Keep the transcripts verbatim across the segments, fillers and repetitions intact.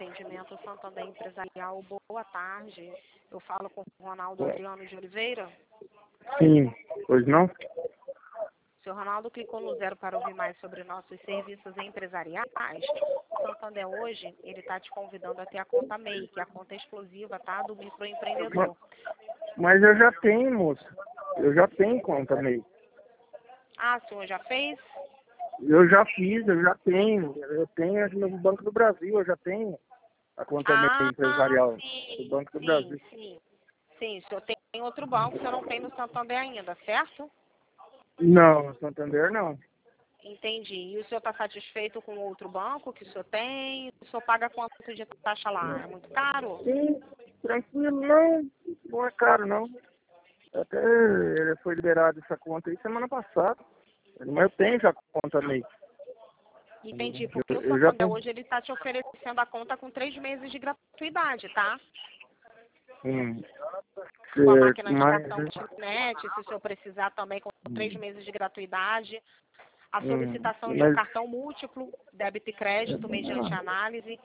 Atendimento Santander Empresarial. Boa tarde. Eu falo com o Ronaldo Adriano de Oliveira. Sim, pois não? O senhor Ronaldo clicou no zero para ouvir mais sobre nossos serviços empresariais. O Santander hoje, ele está te convidando a ter a conta M E I, que é a conta exclusiva, tá, do microempreendedor. Mas eu já tenho, moça. Eu já tenho conta M E I. Ah, o senhor já fez? Eu já fiz, eu já tenho. Eu tenho no Banco do Brasil, eu já tenho a conta M E I Ah, empresarial sim, do Banco do sim, Brasil. sim. Sim, o senhor tem outro banco, o senhor não tem no Santander ainda, certo? Não, Santander não. Entendi. E o senhor está satisfeito com o outro banco que o senhor tem? O senhor paga quanto de taxa lá? É muito caro? Sim, tranquilo, não. Não é caro, não. Até foi liberado essa conta aí semana passada. Mas eu tenho já conta M E I. Entendi, porque Eu, o eu já Santander tenho. hoje ele está te oferecendo a conta com três meses de gratuidade, tá? Hum. Com a Certo, máquina de mas. cartão internet, se o senhor precisar também com três meses de gratuidade. A Hum, solicitação de um mas. cartão múltiplo, débito e crédito, mediante análise.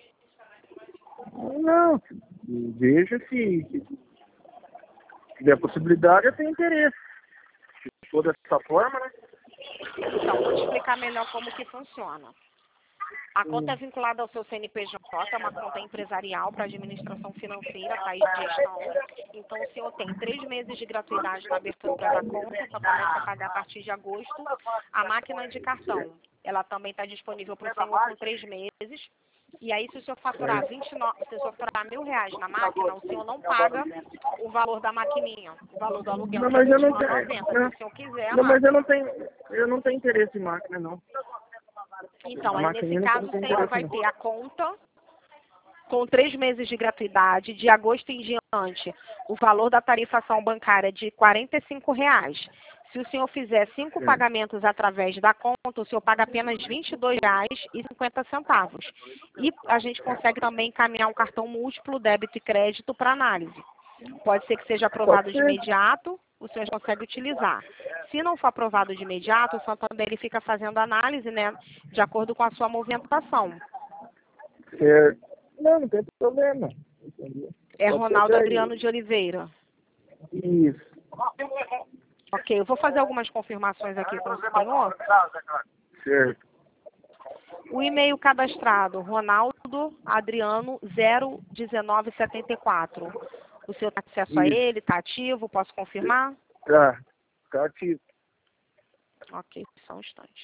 Não, veja se, se tiver possibilidade, eu tenho interesse. Se for dessa forma, né? Então, vou te explicar melhor como que funciona. A conta é Hum. vinculada ao seu C N P J, é uma conta empresarial para administração financeira, para gestão. Então, o senhor tem três meses de gratuidade na abertura da conta, só começa a pagar a partir de agosto. A máquina de cartão, ela também está disponível para o senhor com três meses. E aí, se o senhor faturar vinte e nove, se o senhor faturar mil reais na máquina, o senhor não paga o valor da maquininha, o valor do aluguel, Não, que é mas eu vinte e não nove reais e tenho. noventa centavos. Se Não, o senhor quiser a não, mas eu não máquina. tenho. Eu não tenho interesse em máquina, não. Então, A aí nesse maquininha caso, não o tem senhor interesse, vai não. ter a conta com três meses de gratuidade, de agosto em diante, o valor da tarifação bancária é de quarenta e cinco reais. Se o senhor fizer cinco É. pagamentos através da conta, o senhor paga apenas vinte e dois reais e cinquenta centavos. E a gente consegue também encaminhar um cartão múltiplo, débito e crédito para análise. Pode ser que seja aprovado Pode de ser. imediato, o senhor consegue utilizar. Se não for aprovado de imediato, o Santander ele fica fazendo análise, né, de acordo com a sua movimentação. Certo. Não, não tem problema. Entendeu? É Pode ser Ronaldo daí. Adriano de Oliveira. Isso. Ok, eu vou fazer algumas confirmações aqui com o senhor. Certo. O e-mail cadastrado, Ronaldo Adriano zero um nove sete quatro. O senhor tem acesso a Isso. ele? Está ativo? Posso confirmar? Tá. Tá ativo. Ok, só um instante.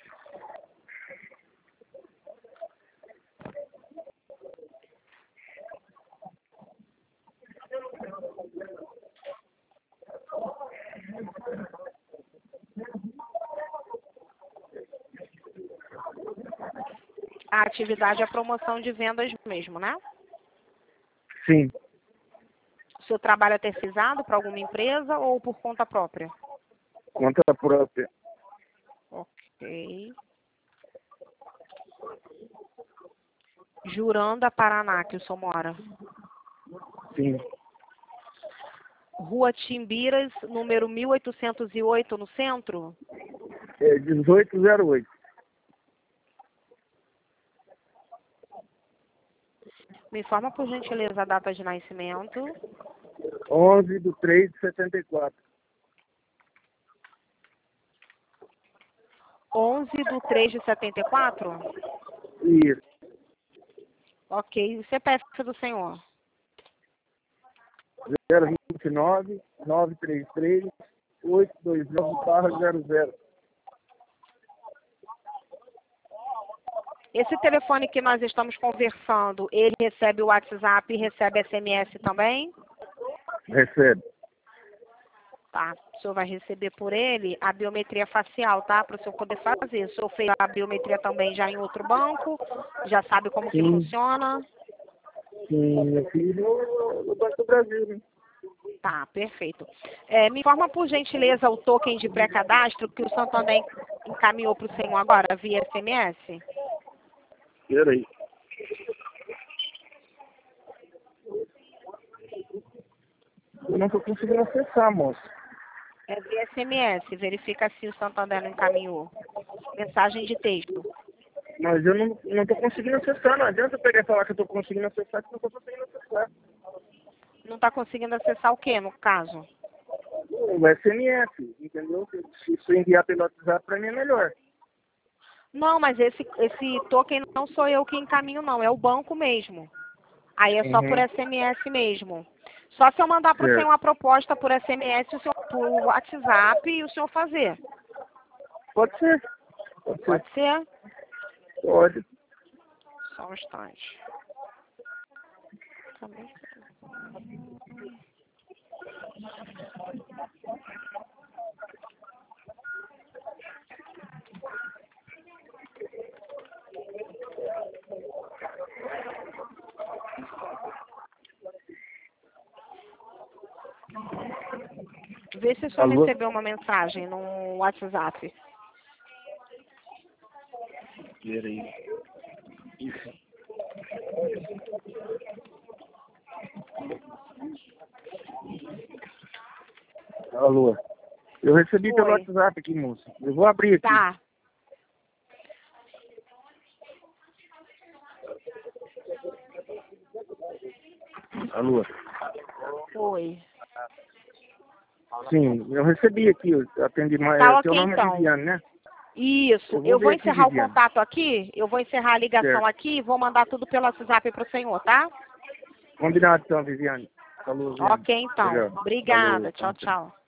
A atividade é a promoção de vendas mesmo, né? Sim. O senhor trabalha terceirizado para alguma empresa ou por conta própria? Conta própria. Ok. Juranda, Paraná, que o senhor mora. Sim. Rua Timbiras, número mil oitocentos e oito, no centro? É dezoito zero oito. Me informa, por gentileza, a data de nascimento. onze de três de setenta e quatro. onze de três de setenta e quatro? Isso. Ok. O C P F do senhor? zero vinte e nove, nove três três, oito dois nove barra zero zero. Esse telefone que nós estamos conversando, ele recebe o WhatsApp e recebe S M S também? Recebe. Tá. O senhor vai receber por ele a biometria facial, tá? Para o senhor poder fazer. O senhor fez a biometria também já em outro banco? Já sabe como que Sim. funciona? Sim, meu filho no Banco do Brasil, né? Tá, perfeito. É, me informa, por gentileza, o token de pré-cadastro que o Santander encaminhou para o senhor agora, via S M S? Peraí. Eu não estou conseguindo acessar, moço. É via S M S, verifica se o Santander não encaminhou. Mensagem de texto. Mas eu não, não tô conseguindo acessar, não adianta eu pegar e falar que eu tô conseguindo acessar, que eu não tô conseguindo acessar. Não está conseguindo acessar o quê, no caso? O S M S, entendeu? Se você enviar pelo WhatsApp, pra mim é melhor. Não, mas esse, esse token não sou eu que encaminho, não. É o banco mesmo. Aí é só por Uhum. S M S mesmo. Só se eu mandar para o senhor Certo. uma proposta por S M S, o senhor, por WhatsApp e o senhor fazer. Pode ser. Pode ser. Pode ser? Pode. Só um instante. Também. Vê se o senhor Alô? recebeu uma mensagem no WhatsApp. Peraí. Isso. Alô? Eu recebi pelo Foi. WhatsApp aqui, moça. Eu vou abrir aqui. Tá. Alô? Foi. Sim, eu recebi aqui. Eu atendi mais. Tá É, ok, seu nome é então. Viviane, né? Isso. Eu vou Eu vou ver aqui, encerrar o Viviane. contato aqui. Eu vou encerrar a ligação Certo. aqui e vou mandar tudo pelo WhatsApp para o senhor, tá? Combinado então, Viviane. Falou, Viviane. Ok, então. Legal. Obrigada. Falou, Tchau, com licença. tchau.